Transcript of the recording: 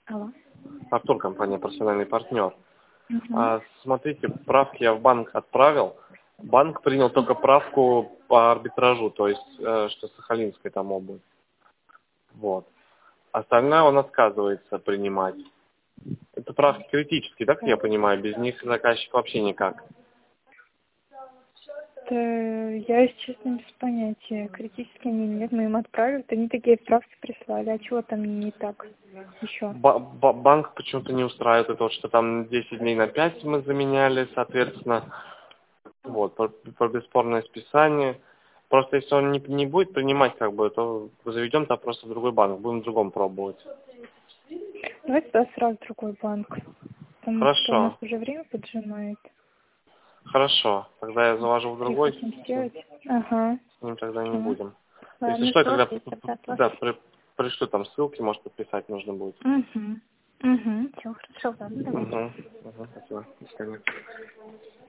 Алло. Артур, компания «Профессиональный партнер». Угу. Смотрите, правки я в банк отправил. Банк принял только правку по арбитражу, то есть, что Сахалинская там обувь. Вот. Остальное он отказывается принимать. Это правки критические, так я понимаю? Без них заказчик вообще никак. Я, если честно, без понятия. Критически они нет, мы им отправили. Они такие справки прислали. А чего там не так еще? Банк почему-то не устраивает это, вот, что там 10 дней на 5 мы заменяли, соответственно. Вот, про бесспорное списание. Просто если он не будет принимать, как бы, то заведем то просто в другой банк, будем в другом пробовать. Давайте тогда сразу другой банк. Потому что у нас Хорошо, уже время поджимает. хорошо. Тогда я завожу в другой, Хотим сделать. Ага. с ним тогда не Все. будем. Если Ладно, что, я что тогда я тогда да, отложу. пришлю там ссылки, может, подписать нужно будет. Угу. Угу. Все хорошо, ладно, давайте. Угу. Спасибо. До свидания.